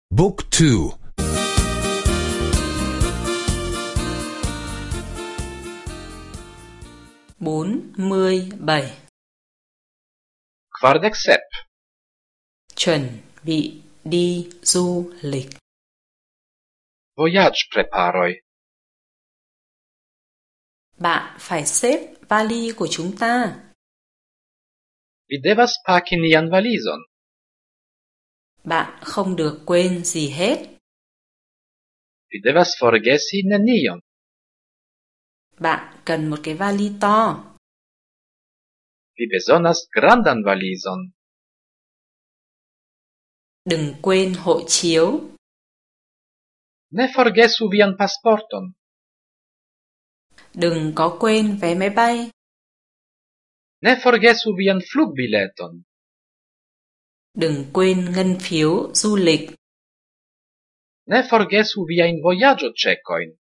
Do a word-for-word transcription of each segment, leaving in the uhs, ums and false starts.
Book two. bốn mươi bảy. Kvardek sep. Chuẩn bị đi du lịch. Voyage preparoj. Bạn phải xếp vali của chúng ta. Vi devas paki nian valizon. Bạn không được quên gì hết. Vi devas forgesi nenion. Bạn cần một cái vali to. Vi bezonas grandan valizon. Đừng quên hộ chiếu. Ne forgesu vian pasporton. Đừng có quên vé máy bay. Ne forgesu vian flugbileton. Đừng quên ngân phiếu du lịch. Ne forgesu viajn vojaĝoĉekojn.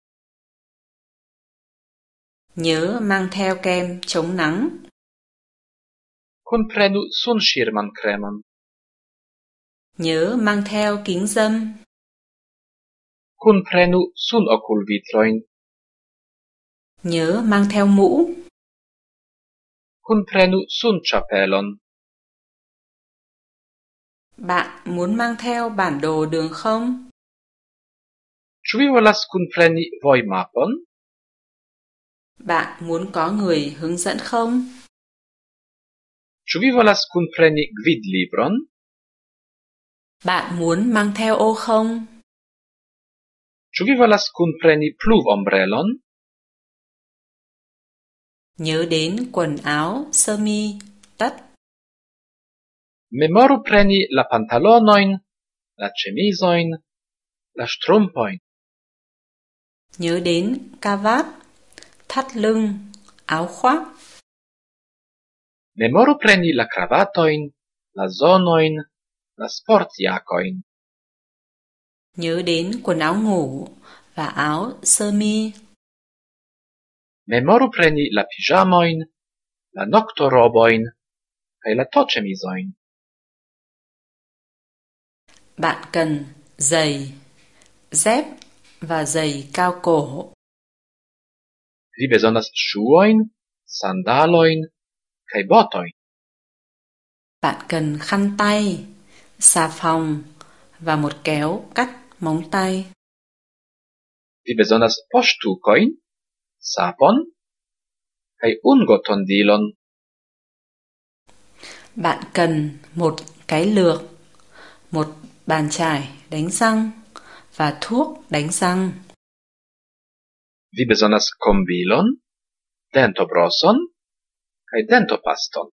Nhớ mang theo kem chống nắng. Kunprenu sunŝirman kremon. Nhớ mang theo kính râm. Kunprenu sunokulvitrojn. Nhớ mang theo mũ. Kunprenu sunĉapelon. Bạn muốn mang theo bản đồ đường không? Ĉu vi volas kunpreni vojmapon? Bạn muốn có người hướng dẫn không? Ĉu vi volas kunpreni gvidlibron? Bạn muốn mang theo ô không? Ĉu vi volas kunpreni pluvombrelon? Nhớ đến quần áo sơ mi, tất. Memoru preni la pantalonojn, la ĉemizojn, la ŝtrumpojn. Nhớ đến cà vạt, thắt lưng, áo khoác. Memoru preni la kravatojn, la zonojn, la sportjakojn. Nhớ đến quần áo ngủ và áo sơ mi. Memoru preni la piĝamojn, la noktorobojn kaj la toĉemizojn. Bạn cần giày, dép và giày cao cổ. Vi bezonas ŝuojn, sandalojn kaj botojn. Bạn cần khăn tay, xà phòng và một kéo cắt móng tay. Vi bezonas poŝtukojn, sapon kaj ungotondilon. Bạn cần một cái lược, một bàn chải đánh răng và thuốc đánh răng. Vi bezonas kombilon, dentobroson kaj dentopaston.